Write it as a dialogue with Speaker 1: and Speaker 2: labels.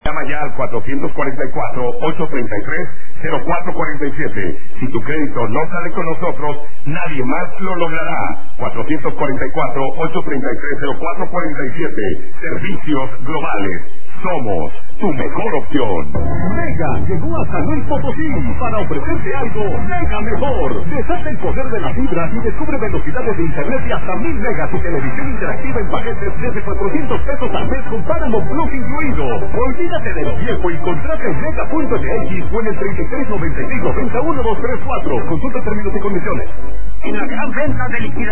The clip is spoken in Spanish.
Speaker 1: Llama ya al 444-833-0447. Si tu crédito no sale con nosotros, nadie más lo logrará. 444-833-0447. Servicios globales. Somos tu mejor opción.
Speaker 2: Mega llegó a San Luis Potosí para ofrecerte algo mega mejor. Desata el poder de la fibra y descubre velocidades de internet de hasta 1000 megas y televisión interactiva en paquetes desde 400 pesos al mes con Paramount Plus incluido. Olvídate de lo viejo y contrata en mega.mx o en el 3396901234. Consulta términos y condiciones.
Speaker 3: En la gran venta de liquidación